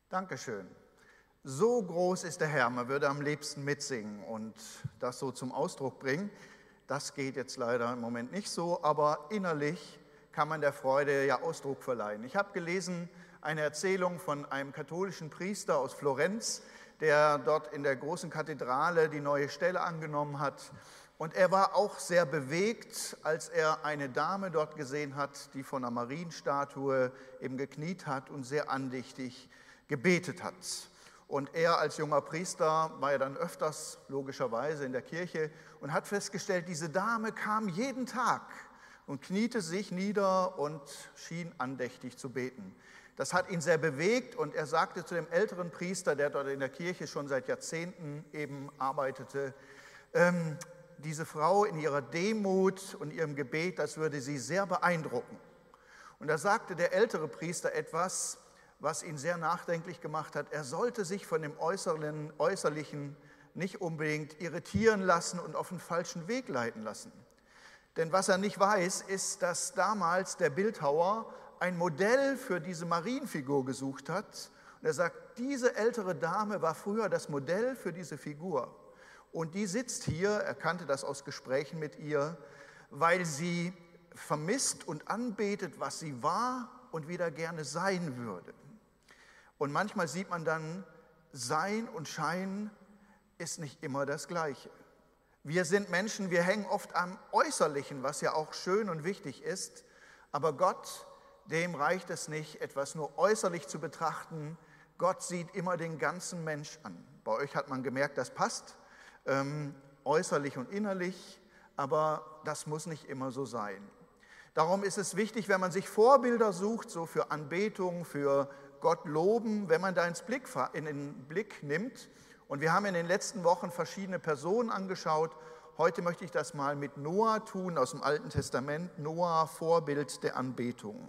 Dankeschön. So groß ist der Herr, man würde am liebsten mitsingen und das so zum Ausdruck bringen. Das geht jetzt leider im Moment nicht so, aber innerlich kann man der Freude ja Ausdruck verleihen. Ich habe gelesen eine Erzählung von einem katholischen Priester aus Florenz, der dort in der großen Kathedrale die neue Stelle angenommen hat. Und er war auch sehr bewegt, als er eine Dame dort gesehen hat, die vor einer Marienstatue eben gekniet hat und sehr andächtig gebetet hat. Und er als junger Priester war ja dann öfters logischerweise in der Kirche und hat festgestellt, diese Dame kam jeden Tag und kniete sich nieder und schien andächtig zu beten. Das hat ihn sehr bewegt und er sagte zu dem älteren Priester, der dort in der Kirche schon seit Jahrzehnten eben arbeitete, diese Frau in ihrer Demut und ihrem Gebet, das würde sie sehr beeindrucken. Und da sagte der ältere Priester etwas, was ihn sehr nachdenklich gemacht hat. Er sollte sich von dem Äußerlichen nicht unbedingt irritieren lassen und auf den falschen Weg leiten lassen. Denn was er nicht weiß, ist, dass damals der Bildhauer ein Modell für diese Marienfigur gesucht hat. Und er sagt, diese ältere Dame war früher das Modell für diese Figur. Und die sitzt hier, er kannte das aus Gesprächen mit ihr, weil sie vermisst und anbetet, was sie war und wieder gerne sein würde. Und manchmal sieht man dann, Sein und Schein ist nicht immer das Gleiche. Wir sind Menschen, wir hängen oft am Äußerlichen, was ja auch schön und wichtig ist, aber Gott, dem reicht es nicht, etwas nur äußerlich zu betrachten. Gott sieht immer den ganzen Mensch an. Bei euch hat man gemerkt, das passt, äußerlich und innerlich, aber das muss nicht immer so sein. Darum ist es wichtig, wenn man sich Vorbilder sucht, so für Anbetung, für Gott loben, wenn man da in den Blick nimmt. Und wir haben in den letzten Wochen verschiedene Personen angeschaut. Heute möchte ich das mal mit Noah tun, aus dem Alten Testament. Noah, Vorbild der Anbetung.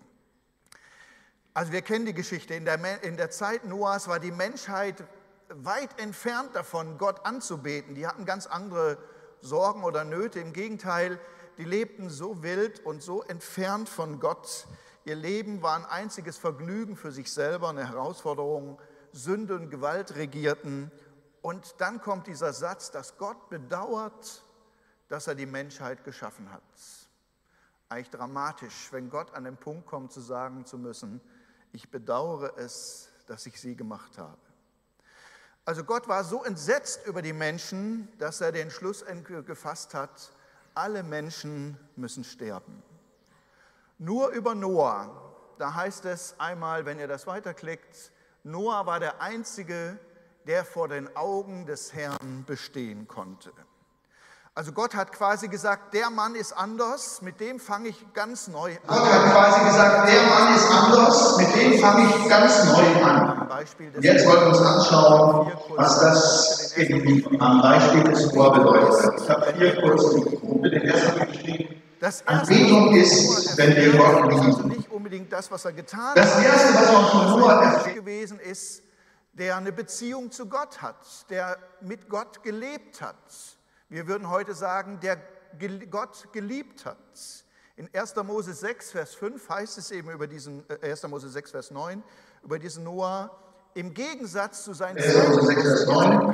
Also wir kennen die Geschichte. In der Zeit Noahs war die Menschheit weit entfernt davon, Gott anzubeten. Die hatten ganz andere Sorgen oder Nöte. Im Gegenteil, die lebten so wild und so entfernt von Gott. Ihr Leben war ein einziges Vergnügen für sich selber, eine Herausforderung. Sünde und Gewalt regierten. Und dann kommt dieser Satz, dass Gott bedauert, dass er die Menschheit geschaffen hat. Eigentlich dramatisch, wenn Gott an den Punkt kommt, zu sagen zu müssen, ich bedauere es, dass ich sie gemacht habe. Also Gott war so entsetzt über die Menschen, dass er den Schluss gefasst hat, alle Menschen müssen sterben. Nur über Noah, da heißt es einmal, wenn ihr das weiterklickt, Noah war der Einzige, der vor den Augen des Herrn bestehen konnte. Also Gott hat quasi gesagt, der Mann ist anders, mit dem fange ich ganz neu an. Gott hat quasi gesagt, der Mann ist anders, mit dem fange ich ganz neu an. Und jetzt wollen wir uns anschauen, was das irgendwie am Beispiel des Noah bedeutet. Ich habe 4 kurze Punkte. Den ersten habe ich geschrieben. Anbetung ist, wenn wir Gott lieben. Also nicht unbedingt das, was er getan hat. Das erste, was man von Noah erfährt, gewesen ist, der eine Beziehung zu Gott hat, der mit Gott gelebt hat. Wir würden heute sagen, der Gott geliebt hat. In 1. Mose 6, Vers 5 heißt es eben über diesen, 1. Mose 6, Vers 9, über diesen Noah, im Gegensatz zu seinen Zeitgenossen,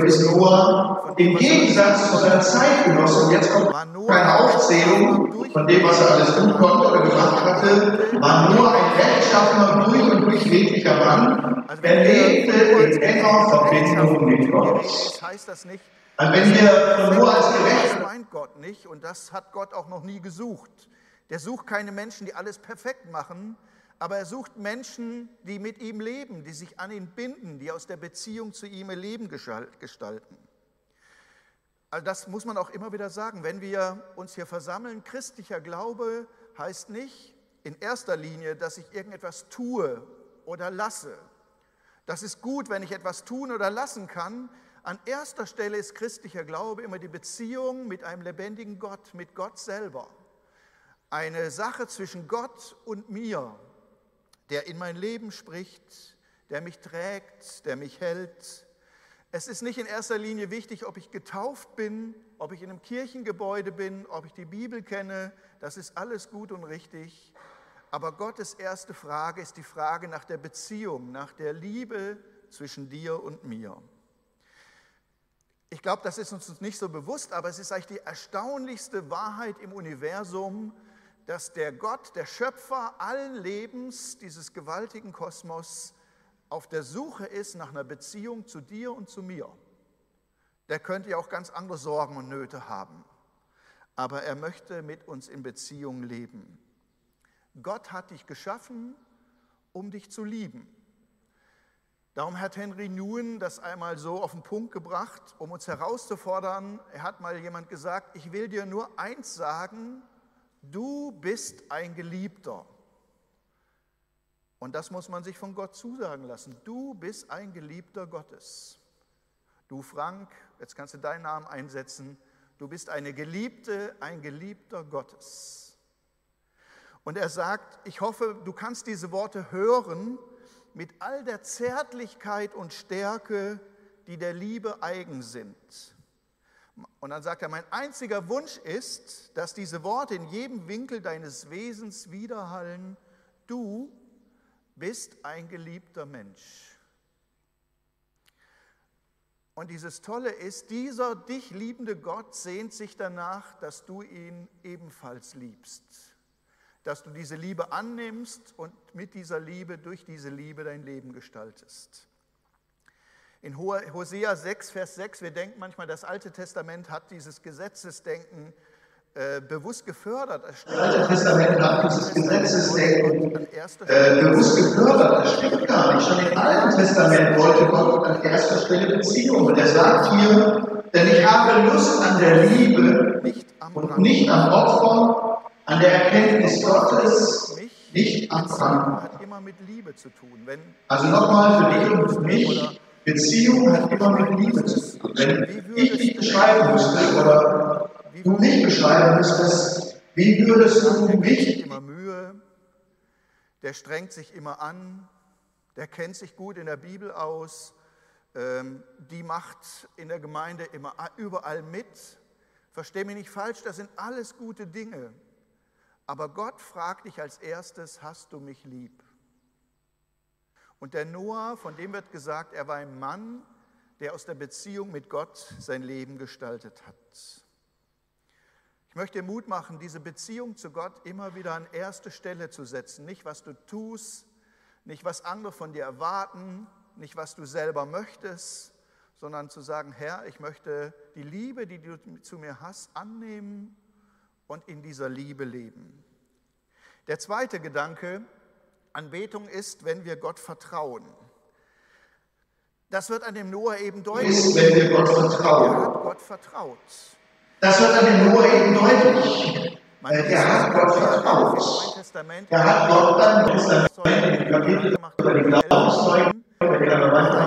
im Gegensatz zu seinen Zeitgenossen, jetzt kommt keine Aufzählung von dem, was er alles tun konnte oder gemacht hatte, war nur ein rechtschaffener, durch und durch redlicher Mann, er lebte in enger Verbindung mit Gott. Heißt das nicht, also wenn wir nur als gerecht, das meint Gott nicht und das hat Gott auch noch nie gesucht. Der sucht keine Menschen, die alles perfekt machen, aber er sucht Menschen, die mit ihm leben, die sich an ihn binden, die aus der Beziehung zu ihm ihr Leben gestalten. Also das muss man auch immer wieder sagen, wenn wir uns hier versammeln, christlicher Glaube heißt nicht in erster Linie, dass ich irgendetwas tue oder lasse. Das ist gut, wenn ich etwas tun oder lassen kann. An erster Stelle ist christlicher Glaube immer die Beziehung mit einem lebendigen Gott, mit Gott selber. Eine Sache zwischen Gott und mir, der in mein Leben spricht, der mich trägt, der mich hält. Es ist nicht in erster Linie wichtig, ob ich getauft bin, ob ich in einem Kirchengebäude bin, ob ich die Bibel kenne. Das ist alles gut und richtig. Aber Gottes erste Frage ist die Frage nach der Beziehung, nach der Liebe zwischen dir und mir. Ich glaube, das ist uns nicht so bewusst, aber es ist eigentlich die erstaunlichste Wahrheit im Universum, dass der Gott, der Schöpfer allen Lebens, dieses gewaltigen Kosmos, auf der Suche ist nach einer Beziehung zu dir und zu mir. Der könnte ja auch ganz andere Sorgen und Nöte haben, aber er möchte mit uns in Beziehung leben. Gott hat dich geschaffen, um dich zu lieben. Darum hat Henry Nouwen das einmal so auf den Punkt gebracht, um uns herauszufordern. Er hat mal jemand gesagt, ich will dir nur eins sagen, du bist ein Geliebter. Und das muss man sich von Gott zusagen lassen. Du bist ein Geliebter Gottes. Du Frank, jetzt kannst du deinen Namen einsetzen, du bist eine Geliebte, ein Geliebter Gottes. Und er sagt, ich hoffe, du kannst diese Worte hören mit all der Zärtlichkeit und Stärke, die der Liebe eigen sind. Und dann sagt er, mein einziger Wunsch ist, dass diese Worte in jedem Winkel deines Wesens widerhallen, du bist ein geliebter Mensch. Und dieses Tolle ist, dieser dich liebende Gott sehnt sich danach, dass du ihn ebenfalls liebst. Dass du diese Liebe annimmst und mit dieser Liebe, durch diese Liebe dein Leben gestaltest. In Hosea 6, Vers 6, wir denken manchmal, das Alte Testament hat dieses Gesetzesdenken bewusst gefördert. Das Alte Testament hat dieses Gesetzesdenken bewusst gefördert. Das stimmt gar nicht. Schon im Alten Testament wollte Gott an erster Stelle Beziehung. Und er sagt hier, denn ich habe Lust an der Liebe und nicht am Opfer, an der Erkenntnis Gottes, nicht am Brand. Hat immer mit Liebe zu tun. Also nochmal für dich und für mich, Beziehung hat immer mit Liebe zu tun. Wenn ich dich beschreiben müsste oder du mich beschreiben müsstest, wie würdest du mich? Immer Mühe, der strengt sich immer an, der kennt sich gut in der Bibel aus, die macht in der Gemeinde immer überall mit. Versteh mich nicht falsch, das sind alles gute Dinge. Aber Gott fragt dich als erstes, hast du mich lieb? Und der Noah, von dem wird gesagt, er war ein Mann, der aus der Beziehung mit Gott sein Leben gestaltet hat. Ich möchte dir Mut machen, diese Beziehung zu Gott immer wieder an erste Stelle zu setzen. Nicht, was du tust, nicht, was andere von dir erwarten, nicht, was du selber möchtest, sondern zu sagen, Herr, ich möchte die Liebe, die du zu mir hast, annehmen und in dieser Liebe leben. Der zweite Gedanke, Anbetung ist, wenn wir Gott vertrauen. Das wird an dem Noah eben deutlich. Ist, wenn wir Gott vertrauen. Er hat Gott vertraut. Das wird an dem Noah eben deutlich. Er hat Gott vertraut. Er hat Gott beim Testament im Kapitel über die Glaubenszeugen, über die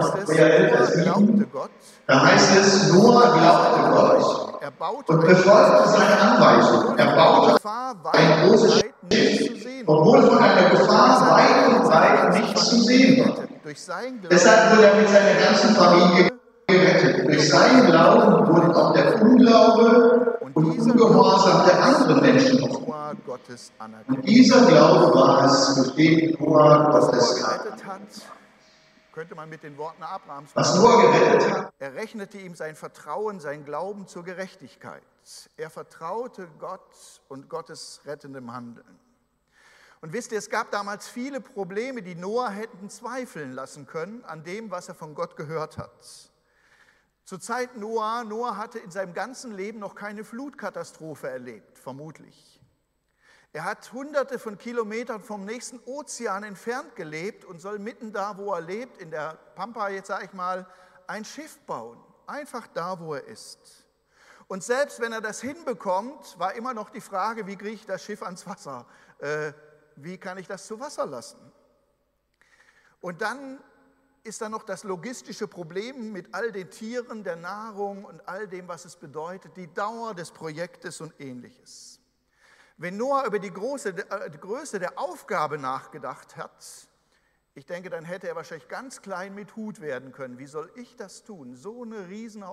da heißt es, Noah glaubte Gott und befolgte seine Anweisung. Er baute ein großes Schiff, obwohl von einer Gefahr weit und breit nichts zu sehen war. Deshalb wurde er mit seiner ganzen Familie gerettet. Durch seinen Glauben wurde auch der Unglaube und Ungehorsam der anderen Menschen aufgehoben. Und dieser Glaube war es, durch den Noah Gottes gerettet hat. Könnte man mit den Worten Abrahams was Noah gerettet hat. Er rechnete ihm sein Vertrauen, sein Glauben zur Gerechtigkeit. Er vertraute Gott und Gottes rettendem Handeln. Und wisst ihr, es gab damals viele Probleme, die Noah hätten zweifeln lassen können an dem, was er von Gott gehört hat. Zur Zeit Noah hatte in seinem ganzen Leben noch keine Flutkatastrophe erlebt, vermutlich. Er hat hunderte von Kilometern vom nächsten Ozean entfernt gelebt und soll mitten da, wo er lebt, in der Pampa, jetzt sage ich mal, ein Schiff bauen. Einfach da, wo er ist. Und selbst wenn er das hinbekommt, war immer noch die Frage, wie kriege ich das Schiff ans Wasser? Wie kann ich das zu Wasser lassen? Und dann ist da noch das logistische Problem mit all den Tieren, der Nahrung und all dem, was es bedeutet, die Dauer des Projektes und Ähnliches. Wenn Noah über die Größe der Aufgabe nachgedacht hat, ich denke, dann hätte er wahrscheinlich ganz klein mit Hut werden können. Wie soll ich das tun? So eine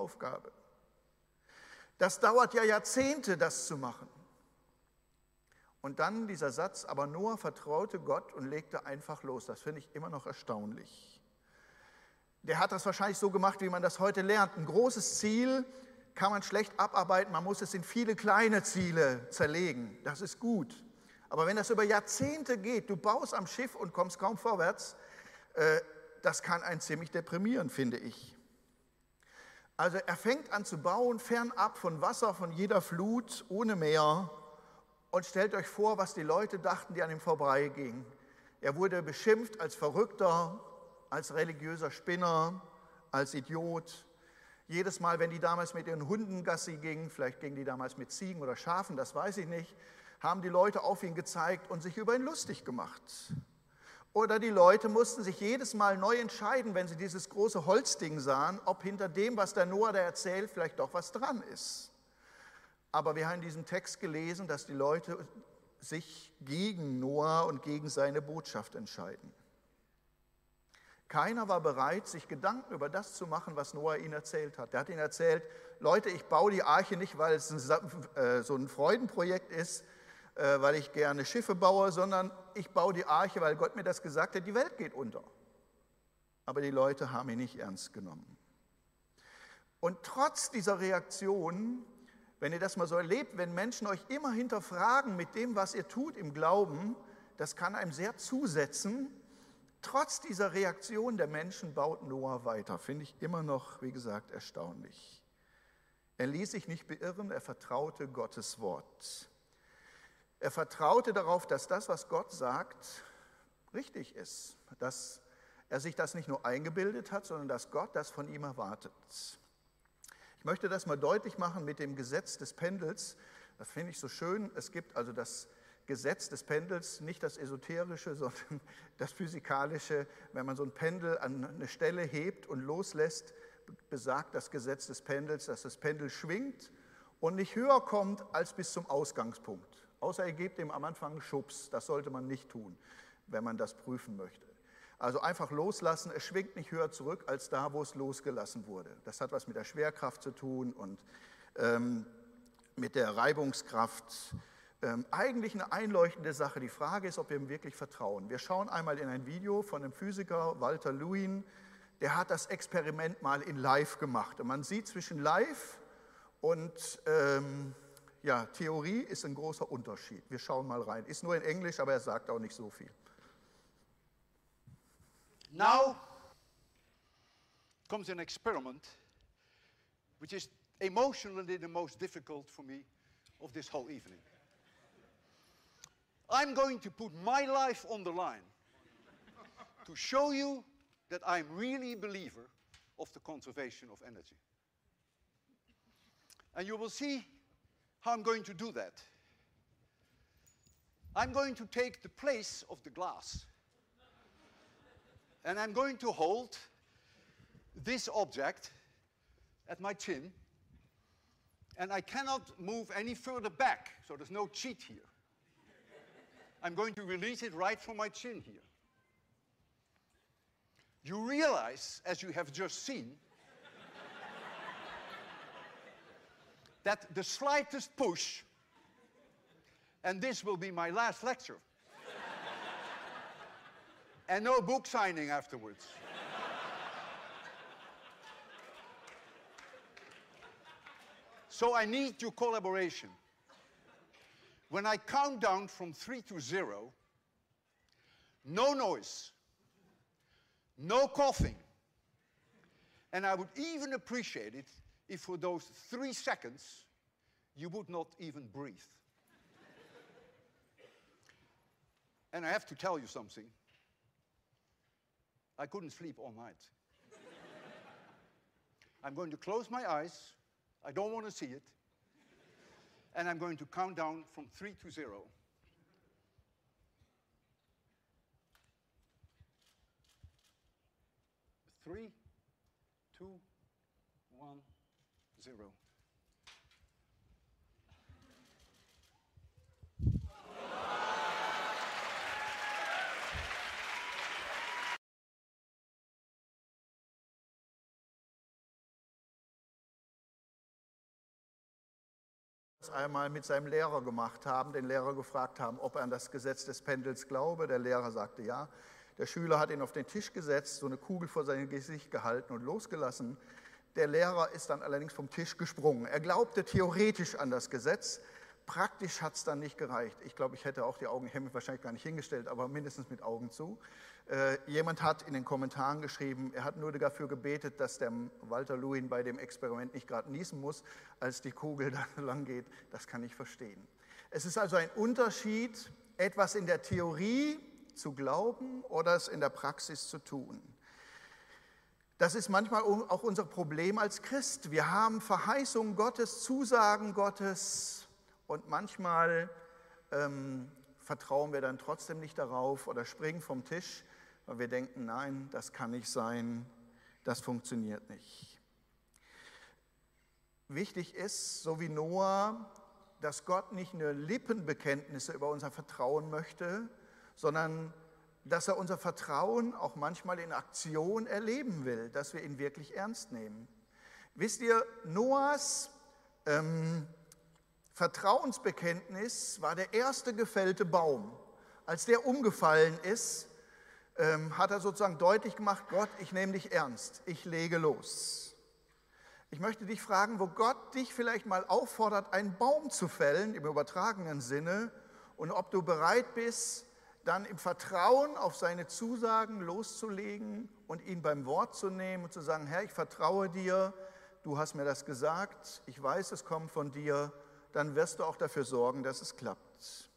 Riesenaufgabe. Das dauert ja Jahrzehnte, das zu machen. Und dann dieser Satz, aber Noah vertraute Gott und legte einfach los. Das finde ich immer noch erstaunlich. Der hat das wahrscheinlich so gemacht, wie man das heute lernt. Ein großes Ziel kann man schlecht abarbeiten, man muss es in viele kleine Ziele zerlegen. Das ist gut. Aber wenn das über Jahrzehnte geht, du baust am Schiff und kommst kaum vorwärts, das kann einen ziemlich deprimieren, finde ich. Also er fängt an zu bauen, fernab von Wasser, von jeder Flut, ohne Meer. Und stellt euch vor, was die Leute dachten, die an ihm vorbeigingen. Er wurde beschimpft als Verrückter, als religiöser Spinner, als Idiot. Jedes Mal, wenn die damals mit ihren Hunden Gassi gingen, vielleicht gingen die damals mit Ziegen oder Schafen, das weiß ich nicht, haben die Leute auf ihn gezeigt und sich über ihn lustig gemacht. Oder die Leute mussten sich jedes Mal neu entscheiden, wenn sie dieses große Holzding sahen, ob hinter dem, was der Noah da erzählt, vielleicht doch was dran ist. Aber wir haben in diesem Text gelesen, dass die Leute sich gegen Noah und gegen seine Botschaft entscheiden. Keiner war bereit, sich Gedanken über das zu machen, was Noah ihnen erzählt hat. Er hat ihnen erzählt, Leute, ich baue die Arche nicht, weil es so ein Freudenprojekt ist, weil ich gerne Schiffe baue, sondern ich baue die Arche, weil Gott mir das gesagt hat, die Welt geht unter. Aber die Leute haben ihn nicht ernst genommen. Und trotz dieser Reaktion, wenn ihr das mal so erlebt, wenn Menschen euch immer hinterfragen mit dem, was ihr tut im Glauben, das kann einem sehr zusetzen. Trotz dieser Reaktion der Menschen baut Noah weiter. Finde ich immer noch, wie gesagt, erstaunlich. Er ließ sich nicht beirren, er vertraute Gottes Wort. Er vertraute darauf, dass das, was Gott sagt, richtig ist. Dass er sich das nicht nur eingebildet hat, sondern dass Gott das von ihm erwartet. Ich möchte das mal deutlich machen mit dem Gesetz des Pendels. Das finde ich so schön. Es gibt also das Gesetz des Pendels, nicht das Esoterische, sondern das Physikalische. Wenn man so ein Pendel an eine Stelle hebt und loslässt, besagt das Gesetz des Pendels, dass das Pendel schwingt und nicht höher kommt als bis zum Ausgangspunkt. Außer ihr gebt ihm am Anfang einen Schubs. Das sollte man nicht tun, wenn man das prüfen möchte. Also einfach loslassen, es schwingt nicht höher zurück als da, wo es losgelassen wurde. Das hat was mit der Schwerkraft zu tun und mit der Reibungskraft. Eigentlich eine einleuchtende Sache. Die Frage ist, ob wir ihm wirklich vertrauen. Wir schauen einmal in ein Video von einem Physiker, Walter Lewin, der hat das Experiment mal in Live gemacht. Und man sieht zwischen Live und Theorie ist ein großer Unterschied. Wir schauen mal rein. Ist nur in Englisch, aber er sagt auch nicht so viel. Now comes an experiment which is emotionally the most difficult for me of this whole evening. I'm going to put my life on the line to show you that I'm really a believer of the conservation of energy. And you will see how I'm going to do that. I'm going to take the place of the glass. And I'm going to hold this object at my chin. And I cannot move any further back, so there's no cheat here. I'm going to release it right from my chin here. You realize, as you have just seen, that the slightest push, and this will be my last lecture, and no book signing afterwards. So I need your collaboration. When I count down from 3 to 0, no noise, no coughing, and I would even appreciate it if for those 3 seconds you would not even breathe. And I have to tell you something. I couldn't sleep all night. I'm going to close my eyes. I don't want to see it. And I'm going to count down from 3 to 0. 3, 2, 1, 0. einmal mit seinem Lehrer gemacht haben, den Lehrer gefragt haben, ob er an das Gesetz des Pendels glaube. Der Lehrer sagte ja. Der Schüler hat ihn auf den Tisch gesetzt, so eine Kugel vor sein Gesicht gehalten und losgelassen. Der Lehrer ist dann allerdings vom Tisch gesprungen. Er glaubte theoretisch an das Gesetz, praktisch hat es dann nicht gereicht. Ich glaube, ich hätte auch die Augen, ich hätte mich wahrscheinlich gar nicht hingestellt, aber mindestens mit Augen zu. Jemand hat in den Kommentaren geschrieben, er hat nur dafür gebetet, dass der Walter Lewin bei dem Experiment nicht gerade niesen muss, als die Kugel dann lang geht. Das kann ich verstehen. Es ist also ein Unterschied, etwas in der Theorie zu glauben oder es in der Praxis zu tun. Das ist manchmal auch unser Problem als Christ. Wir haben Verheißungen Gottes, Zusagen Gottes und manchmal vertrauen wir dann trotzdem nicht darauf oder springen vom Tisch, weil wir denken, nein, das kann nicht sein, das funktioniert nicht. Wichtig ist, so wie Noah, dass Gott nicht nur Lippenbekenntnisse über unser Vertrauen möchte, sondern dass er unser Vertrauen auch manchmal in Aktion erleben will, dass wir ihn wirklich ernst nehmen. Wisst ihr, Noahs Vertrauensbekenntnis war der erste gefällte Baum. Als der umgefallen ist, hat er sozusagen deutlich gemacht, Gott, ich nehme dich ernst, ich lege los. Ich möchte dich fragen, wo Gott dich vielleicht mal auffordert, einen Baum zu fällen, im übertragenen Sinne, und ob du bereit bist, dann im Vertrauen auf seine Zusagen loszulegen und ihn beim Wort zu nehmen und zu sagen, Herr, ich vertraue dir, du hast mir das gesagt, ich weiß, es kommt von dir, dann wirst du auch dafür sorgen, dass es klappt.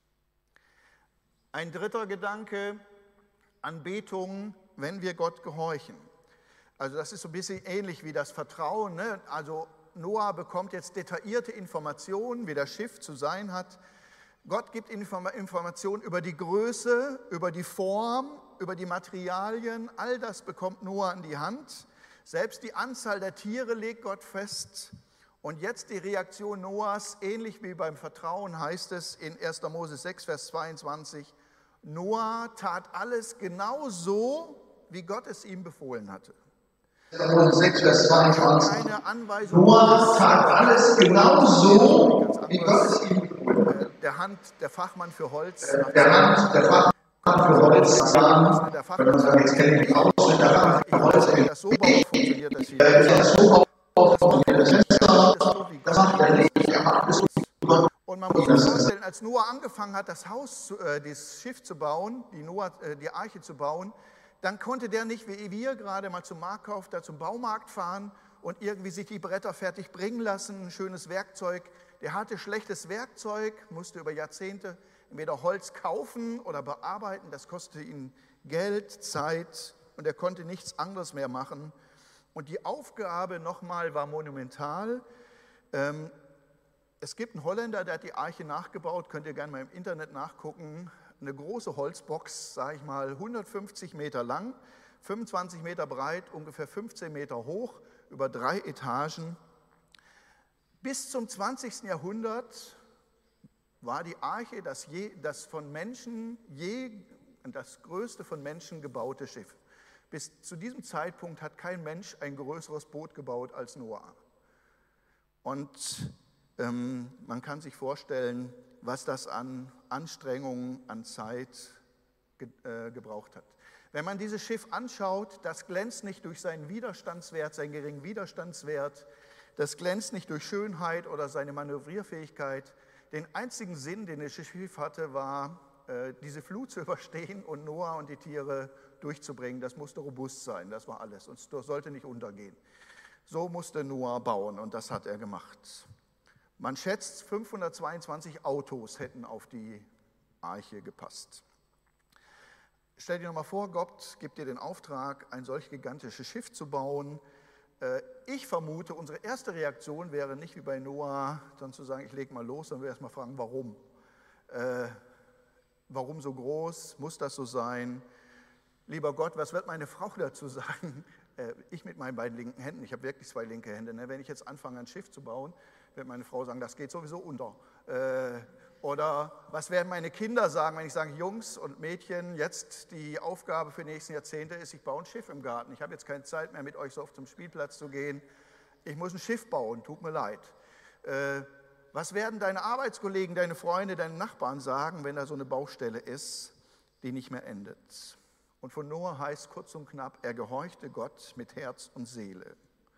Ein dritter Gedanke, Anbetung, wenn wir Gott gehorchen. Also das ist so ein bisschen ähnlich wie das Vertrauen, ne? Also Noah bekommt jetzt detaillierte Informationen, wie das Schiff zu sein hat. Gott gibt Informationen über die Größe, über die Form, über die Materialien. All das bekommt Noah in die Hand. Selbst die Anzahl der Tiere legt Gott fest. Und jetzt die Reaktion Noahs, ähnlich wie beim Vertrauen, heißt es in 1. Mose 6, Vers 22, Noah tat alles genau so, wie Gott es ihm befohlen hatte. 1. Mose 6, Vers 22. Keine Anweisung. Noah tat alles genau so, wie Gott es ihm befohlen hatte. Der Fachmann für Holz. Der Fachmann für Holz sagen, wenn man sagt, jetzt kenne ich mich aus, der Fachmann für Holz, das so funktioniert das hier. das so funktioniert das Fenster, das macht er nicht, er macht es über. Und man muss sich vorstellen, als Noah angefangen hat, das Schiff zu bauen, die Arche zu bauen, dann konnte der nicht, wie wir gerade mal zum Marktkauf, da zum Baumarkt fahren und irgendwie sich die Bretter fertig bringen lassen, ein schönes Werkzeug. Der hatte schlechtes Werkzeug, musste über Jahrzehnte entweder Holz kaufen oder bearbeiten. Das kostete ihn Geld, Zeit und er konnte nichts anderes mehr machen. Und die Aufgabe nochmal war monumental. Es gibt einen Holländer, der hat die Arche nachgebaut, könnt ihr gerne mal im Internet nachgucken. Eine große Holzbox, sage ich mal, 150 Meter lang, 25 Meter breit, ungefähr 15 Meter hoch, über 3 Etagen. Bis zum 20. Jahrhundert war die Arche das von Menschen das größte von Menschen gebaute Schiff. Bis zu diesem Zeitpunkt hat kein Mensch ein größeres Boot gebaut als Noah. Und man kann sich vorstellen, was das an Anstrengungen, an Zeit gebraucht hat. Wenn man dieses Schiff anschaut, das glänzt nicht durch seinen Widerstandswert, seinen geringen Widerstandswert, das glänzt nicht durch Schönheit oder seine Manövrierfähigkeit. Den einzigen Sinn, den das Schiff hatte, war, diese Flut zu überstehen und Noah und die Tiere durchzubringen. Das musste robust sein, das war alles. Und das sollte nicht untergehen. So musste Noah bauen und das hat er gemacht. Man schätzt, 522 Autos hätten auf die Arche gepasst. Stell dir noch mal vor, Gott gibt dir den Auftrag, ein solch gigantisches Schiff zu bauen. Ich vermute, unsere erste Reaktion wäre nicht wie bei Noah, dann zu sagen, ich lege mal los, sondern wir erstmal fragen, warum? Warum so groß? Muss das so sein? Lieber Gott, was wird meine Frau dazu sagen? Ich mit meinen beiden linken Händen, ich habe wirklich 2 linke Hände. Ne? Wenn ich jetzt anfange, ein Schiff zu bauen, wird meine Frau sagen, das geht sowieso unter. Oder was werden meine Kinder sagen, wenn ich sage, Jungs und Mädchen, jetzt die Aufgabe für die nächsten Jahrzehnte ist, ich baue ein Schiff im Garten. Ich habe jetzt keine Zeit mehr, mit euch so oft zum Spielplatz zu gehen. Ich muss ein Schiff bauen, tut mir leid. Was werden deine Arbeitskollegen, deine Freunde, deine Nachbarn sagen, wenn da so eine Baustelle ist, die nicht mehr endet? Und von Noah heißt kurz und knapp, er gehorchte Gott mit Herz und Seele.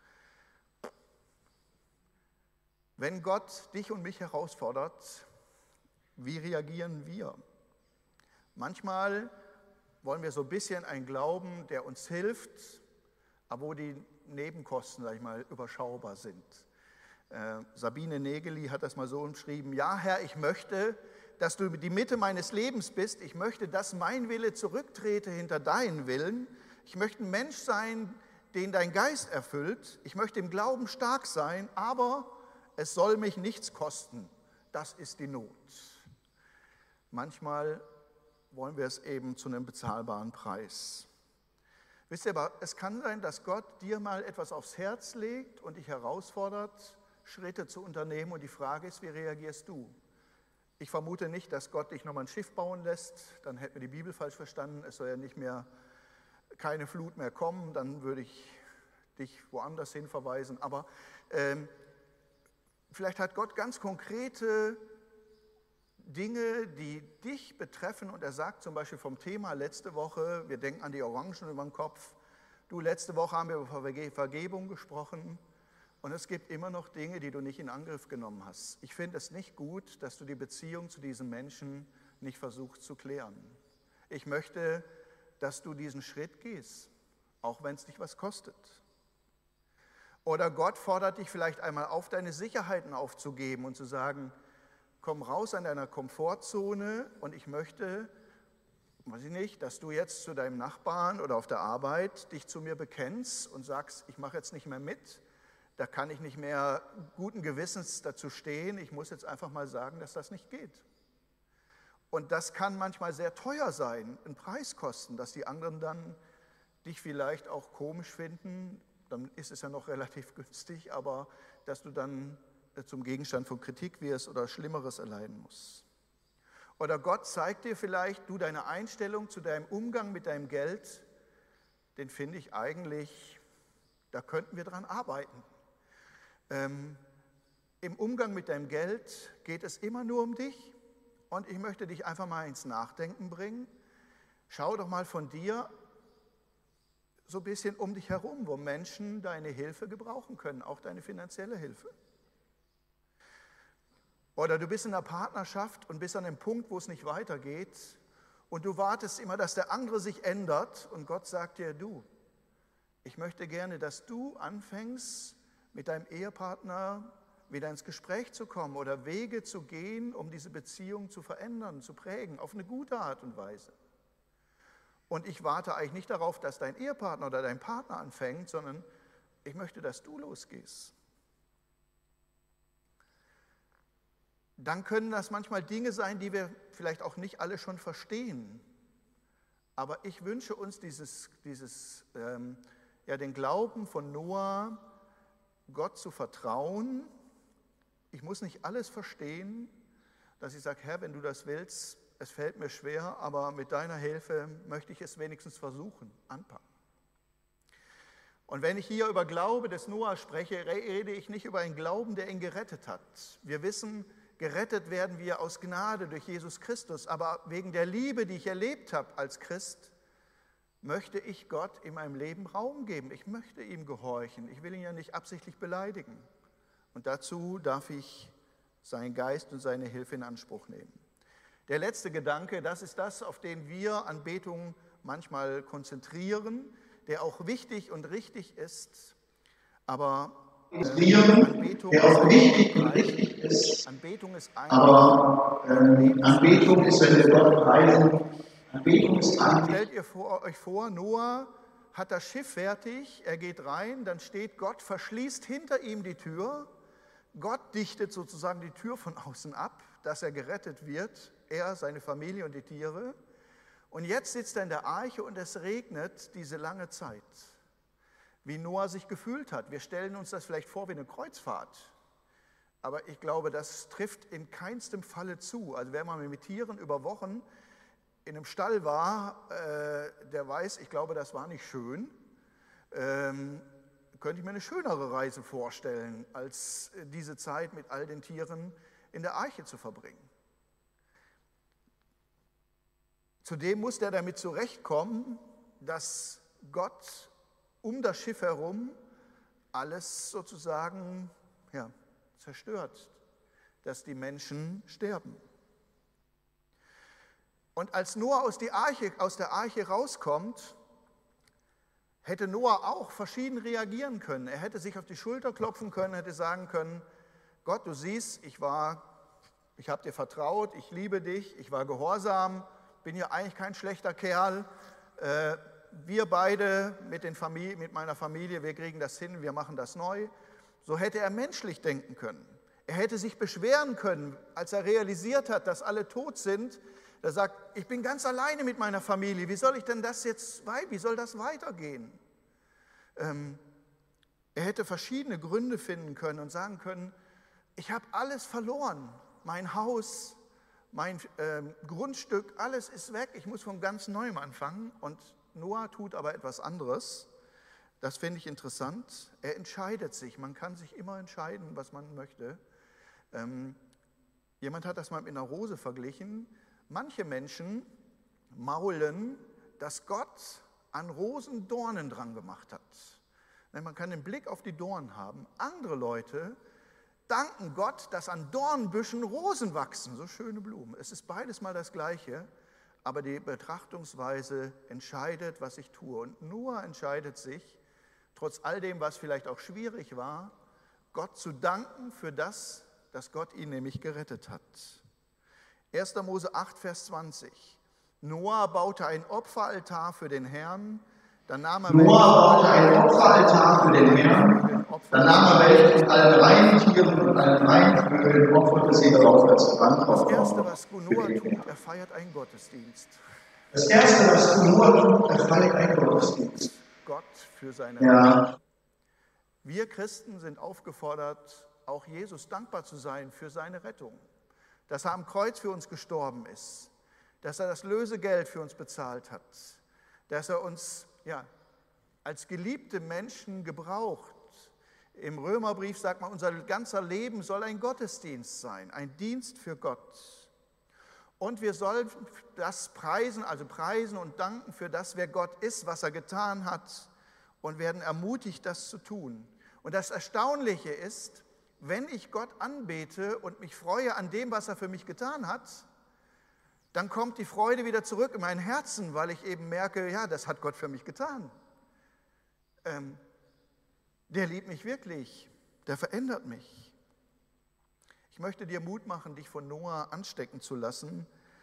Wenn Gott dich und mich herausfordert, wie reagieren wir? Manchmal wollen wir so ein bisschen einen Glauben, der uns hilft, aber wo die Nebenkosten, sag ich mal, überschaubar sind. Sabine Negeli hat das mal so umschrieben: Ja, Herr, ich möchte, dass du die Mitte meines Lebens bist. Ich möchte, dass mein Wille zurücktrete hinter deinen Willen. Ich möchte ein Mensch sein, den dein Geist erfüllt. Ich möchte im Glauben stark sein, aber es soll mich nichts kosten. Das ist die Not. Manchmal wollen wir es eben zu einem bezahlbaren Preis. Wisst ihr, aber es kann sein, dass Gott dir mal etwas aufs Herz legt und dich herausfordert, Schritte zu unternehmen. Und die Frage ist, wie reagierst du? Ich vermute nicht, dass Gott dich nochmal ein Schiff bauen lässt. Dann hätten wir die Bibel falsch verstanden. Es soll ja nicht mehr, keine Flut mehr kommen. Dann würde ich dich woanders hin verweisen. Aber vielleicht hat Gott ganz konkrete Dinge, die dich betreffen. Und er sagt zum Beispiel vom Thema letzte Woche, wir denken an die Orangen über den Kopf. Du, letzte Woche haben wir über Vergebung gesprochen. Und es gibt immer noch Dinge, die du nicht in Angriff genommen hast. Ich finde es nicht gut, dass du die Beziehung zu diesen Menschen nicht versuchst zu klären. Ich möchte, dass du diesen Schritt gehst, auch wenn es dich was kostet. Oder Gott fordert dich vielleicht einmal auf, deine Sicherheiten aufzugeben und zu sagen, komm raus an deiner Komfortzone und ich möchte, weiß ich nicht, dass du jetzt zu deinem Nachbarn oder auf der Arbeit dich zu mir bekennst und sagst, ich mache jetzt nicht mehr mit. Da kann ich nicht mehr guten Gewissens dazu stehen. Ich muss jetzt einfach mal sagen, dass das nicht geht. Und das kann manchmal sehr teuer sein, einen Preis kosten, dass die anderen dann dich vielleicht auch komisch finden. Dann ist es ja noch relativ günstig, aber dass du dann zum Gegenstand von Kritik wirst oder Schlimmeres erleiden musst. Oder Gott zeigt dir vielleicht, du, deine Einstellung zu deinem Umgang mit deinem Geld, den finde ich eigentlich, da könnten wir dran arbeiten. Im Umgang mit deinem Geld geht es immer nur um dich und ich möchte dich einfach mal ins Nachdenken bringen. Schau doch mal von dir so ein bisschen um dich herum, wo Menschen deine Hilfe gebrauchen können, auch deine finanzielle Hilfe. Oder du bist in einer Partnerschaft und bist an einem Punkt, wo es nicht weitergeht und du wartest immer, dass der andere sich ändert und Gott sagt dir, du, ich möchte gerne, dass du anfängst, mit deinem Ehepartner wieder ins Gespräch zu kommen oder Wege zu gehen, um diese Beziehung zu verändern, zu prägen, auf eine gute Art und Weise. Und ich warte eigentlich nicht darauf, dass dein Ehepartner oder dein Partner anfängt, sondern ich möchte, dass du losgehst. Dann können das manchmal Dinge sein, die wir vielleicht auch nicht alle schon verstehen. Aber ich wünsche uns den Glauben von Noah, Gott zu vertrauen. Ich muss nicht alles verstehen, dass ich sage, Herr, wenn du das willst, es fällt mir schwer, aber mit deiner Hilfe möchte ich es wenigstens versuchen, anpacken. Und wenn ich hier über Glaube des Noah spreche, rede ich nicht über einen Glauben, der ihn gerettet hat. Wir wissen, gerettet werden wir aus Gnade durch Jesus Christus, aber wegen der Liebe, die ich erlebt habe als Christ, möchte ich Gott in meinem Leben Raum geben. Ich möchte ihm gehorchen. Ich will ihn ja nicht absichtlich beleidigen. Und dazu darf ich seinen Geist und seine Hilfe in Anspruch nehmen. Der letzte Gedanke, das ist das, auf den wir Anbetung manchmal konzentrieren, der auch wichtig und richtig ist, aber Anbetung ist Anbetung ist, wenn wir Gott preisen. Stellt ihr euch vor, Noah hat das Schiff fertig, er geht rein, dann steht Gott, verschließt hinter ihm die Tür. Gott dichtet sozusagen die Tür von außen ab, dass er gerettet wird, er, seine Familie und die Tiere. Und jetzt sitzt er in der Arche und es regnet diese lange Zeit. Wie Noah sich gefühlt hat. Wir stellen uns das vielleicht vor wie eine Kreuzfahrt. Aber ich glaube, das trifft in keinstem Falle zu. Also wer mal mit Tieren über Wochen in einem Stall war, der weiß, ich glaube, das war nicht schön. könnte ich mir eine schönere Reise vorstellen, als diese Zeit mit all den Tieren in der Arche zu verbringen. Zudem muss er damit zurechtkommen, dass Gott um das Schiff herum alles sozusagen zerstört, dass die Menschen sterben. Und als Noah aus der Arche rauskommt, hätte Noah auch verschieden reagieren können. Er hätte sich auf die Schulter klopfen können, hätte sagen können, Gott, du siehst, ich habe dir vertraut, ich liebe dich, ich war gehorsam, bin ja eigentlich kein schlechter Kerl. Wir beide mit meiner Familie, wir kriegen das hin, wir machen das neu. So hätte er menschlich denken können. Er hätte sich beschweren können, als er realisiert hat, dass alle tot sind. Er sagt, ich bin ganz alleine mit meiner Familie, wie soll das weitergehen? Er hätte verschiedene Gründe finden können und sagen können, ich habe alles verloren, mein Haus, mein Grundstück, alles ist weg, ich muss von ganz neuem anfangen. Und Noah tut aber etwas anderes. Das finde ich interessant. Er entscheidet sich. Man kann sich immer entscheiden, was man möchte. Jemand hat das mal mit einer Rose verglichen. Manche Menschen maulen, dass Gott an Rosen Dornen dran gemacht hat. Man kann den Blick auf die Dornen haben. Andere Leute danken Gott, dass an Dornbüschen Rosen wachsen, so schöne Blumen. Es ist beides mal das Gleiche, aber die Betrachtungsweise entscheidet, was ich tue. Und Noah entscheidet sich, trotz all dem, was vielleicht auch schwierig war, Gott zu danken für das, dass Gott ihn nämlich gerettet hat. 1. Mose 8, Vers 20. Noah baute ein Opferaltar für den Herrn. Dann nahm er welche von allen reinen Tieren und allen reinen Vögeln, opferte sie darauf als Brandopfer. Das Erste, was Noah tut, er feiert einen Gottesdienst. Gott für seine Rettung. Wir Christen sind aufgefordert, auch Jesus dankbar zu sein für seine Rettung. Dass er am Kreuz für uns gestorben ist, dass er das Lösegeld für uns bezahlt hat, dass er uns als geliebte Menschen gebraucht. Im Römerbrief sagt man, unser ganzer Leben soll ein Gottesdienst sein, ein Dienst für Gott. Und wir sollen das preisen und danken für das, wer Gott ist, was er getan hat, und werden ermutigt, das zu tun. Und das Erstaunliche ist, wenn ich Gott anbete und mich freue an dem, was er für mich getan hat, dann kommt die Freude wieder zurück in mein Herzen, weil ich eben merke, das hat Gott für mich getan. Der liebt mich wirklich, der verändert mich. Ich möchte dir Mut machen, dich von Noah anstecken zu lassen,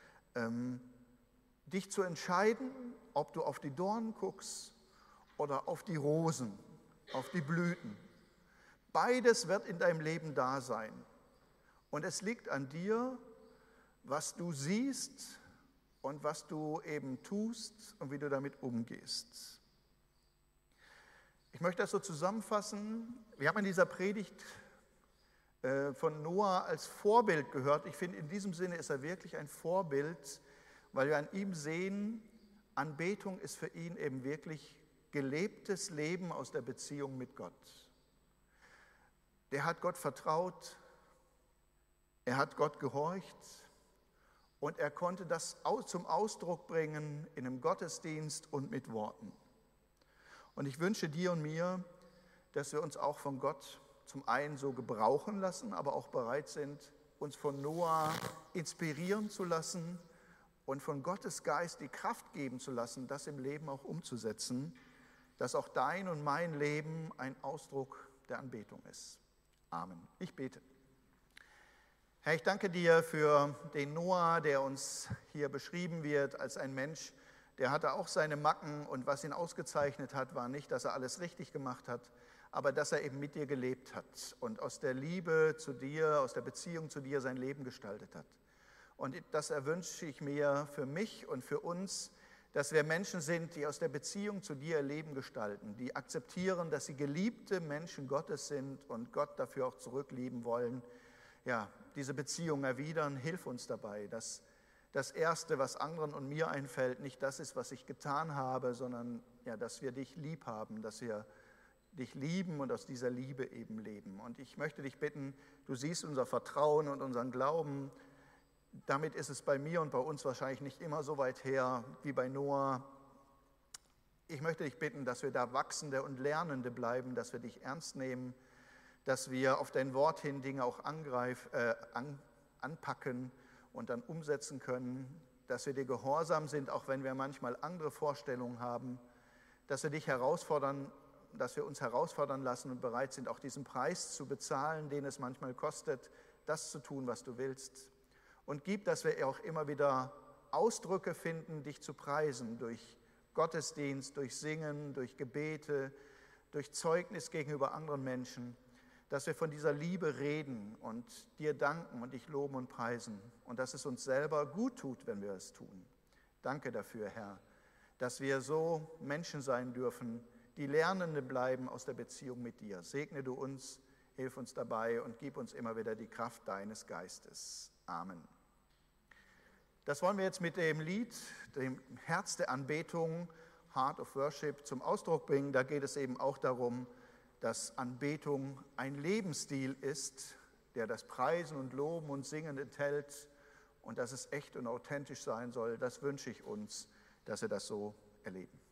dich zu entscheiden, ob du auf die Dornen guckst oder auf die Rosen, auf die Blüten. Beides wird in deinem Leben da sein. Und es liegt an dir, was du siehst und was du eben tust und wie du damit umgehst. Ich möchte das so zusammenfassen. Wir haben in dieser Predigt von Noah als Vorbild gehört. Ich finde, in diesem Sinne ist er wirklich ein Vorbild, weil wir an ihm sehen, Anbetung ist für ihn eben wirklich gelebtes Leben aus der Beziehung mit Gott. Der hat Gott vertraut, er hat Gott gehorcht und er konnte das zum Ausdruck bringen in einem Gottesdienst und mit Worten. Und ich wünsche dir und mir, dass wir uns auch von Gott zum einen so gebrauchen lassen, aber auch bereit sind, uns von Noah inspirieren zu lassen und von Gottes Geist die Kraft geben zu lassen, das im Leben auch umzusetzen, dass auch dein und mein Leben ein Ausdruck der Anbetung ist. Amen. Ich bete. Herr, ich danke dir für den Noah, der uns hier beschrieben wird als ein Mensch, der hatte auch seine Macken und was ihn ausgezeichnet hat, war nicht, dass er alles richtig gemacht hat, aber dass er eben mit dir gelebt hat und aus der Liebe zu dir, aus der Beziehung zu dir sein Leben gestaltet hat. Und das erwünsche ich mir für mich und für uns, dass wir Menschen sind, die aus der Beziehung zu dir ihr Leben gestalten, die akzeptieren, dass sie geliebte Menschen Gottes sind und Gott dafür auch zurücklieben wollen. Ja, diese Beziehung erwidern, hilf uns dabei, dass das Erste, was anderen und mir einfällt, nicht das ist, was ich getan habe, sondern dass wir dich lieb haben, dass wir dich lieben und aus dieser Liebe eben leben. Und ich möchte dich bitten, du siehst unser Vertrauen und unseren Glauben. Damit ist es bei mir und bei uns wahrscheinlich nicht immer so weit her wie bei Noah. Ich möchte dich bitten, dass wir da Wachsende und Lernende bleiben, dass wir dich ernst nehmen, dass wir auf dein Wort hin Dinge auch anpacken und dann umsetzen können, dass wir dir gehorsam sind, auch wenn wir manchmal andere Vorstellungen haben, dass wir dich herausfordern, dass wir uns herausfordern lassen und bereit sind, auch diesen Preis zu bezahlen, den es manchmal kostet, das zu tun, was du willst. Und gib, dass wir auch immer wieder Ausdrücke finden, dich zu preisen, durch Gottesdienst, durch Singen, durch Gebete, durch Zeugnis gegenüber anderen Menschen, dass wir von dieser Liebe reden und dir danken und dich loben und preisen und dass es uns selber gut tut, wenn wir es tun. Danke dafür, Herr, dass wir so Menschen sein dürfen, die Lernende bleiben aus der Beziehung mit dir. Segne du uns, hilf uns dabei und gib uns immer wieder die Kraft deines Geistes. Amen. Das wollen wir jetzt mit dem Lied, dem Herz der Anbetung, Heart of Worship, zum Ausdruck bringen. Da geht es eben auch darum, dass Anbetung ein Lebensstil ist, der das Preisen und Loben und Singen enthält und dass es echt und authentisch sein soll. Das wünsche ich uns, dass wir das so erleben.